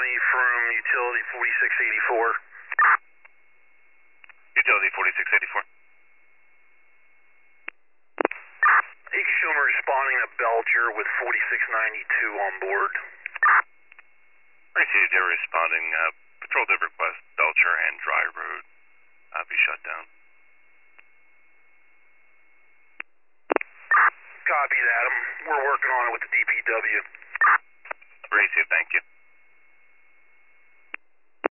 from Utility 4684. Utility 4684. Eagle Schumer responding to Belcher with 4692 on board. Received, they're responding. Patrol div request, Belcher and Dry Road. Be shut down. Copy that. We're working on it with the DPW. Received, thank you.